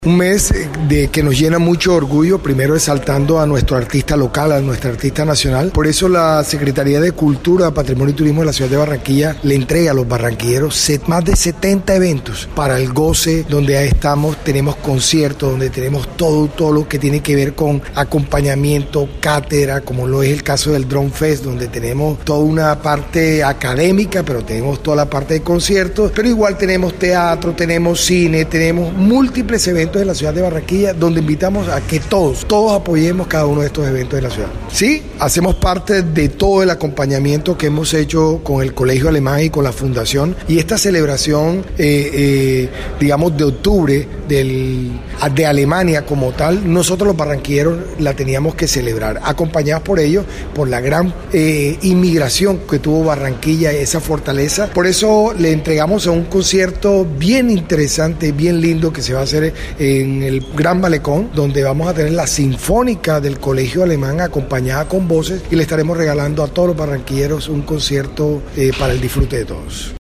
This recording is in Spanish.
Un mes de que nos llena mucho orgullo, primero exaltando a nuestro artista local, a nuestra artista nacional. Por eso la Secretaría de Cultura, Patrimonio y Turismo de la ciudad de Barranquilla le entrega a los barranquilleros más de 70 eventos para el goce, donde estamos, tenemos conciertos, donde tenemos todo lo que tiene que ver con acompañamiento, cátedra, como lo es el caso del Drum Fest, donde tenemos toda una parte académica, pero tenemos toda la parte de conciertos, pero igual tenemos teatro, tenemos cine, tenemos múltiples eventos de la ciudad de Barranquilla, donde invitamos a que todos apoyemos cada uno de estos eventos de la ciudad. Sí, hacemos parte de todo el acompañamiento que hemos hecho con el Colegio Alemán y con la Fundación, y esta celebración, digamos, de octubre de Alemania como tal, nosotros los barranquilleros la teníamos que celebrar, acompañados por ellos, por la gran inmigración que tuvo Barranquilla, esa fortaleza. Por eso le entregamos a un concierto bien interesante, bien lindo, que se va a hacer en el Gran Malecón, donde vamos a tener la Sinfónica del Colegio Alemán acompañada con voces, y le estaremos regalando a todos los barranquilleros un concierto para el disfrute de todos.